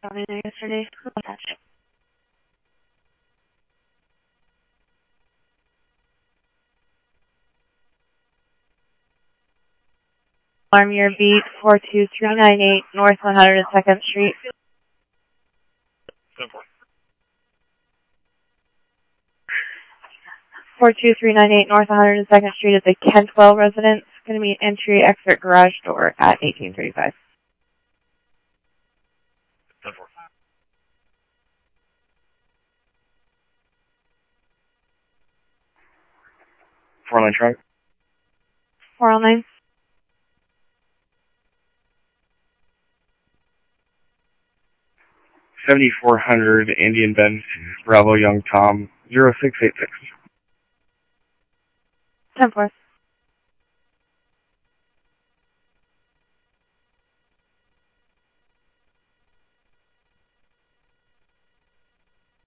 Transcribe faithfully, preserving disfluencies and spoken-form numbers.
Sorry, yesterday. Attach. Alarm year beat four two three nine eight North one hundred second Street. four two three nine eight North one hundred second Street is a Kentwell residence. It's going to be an entry exit garage door at eighteen thirty-five. Four line truck. four oh nine. seventy-four hundred Indian Bend, Bravo Young Tom, zero six eight six. ten four.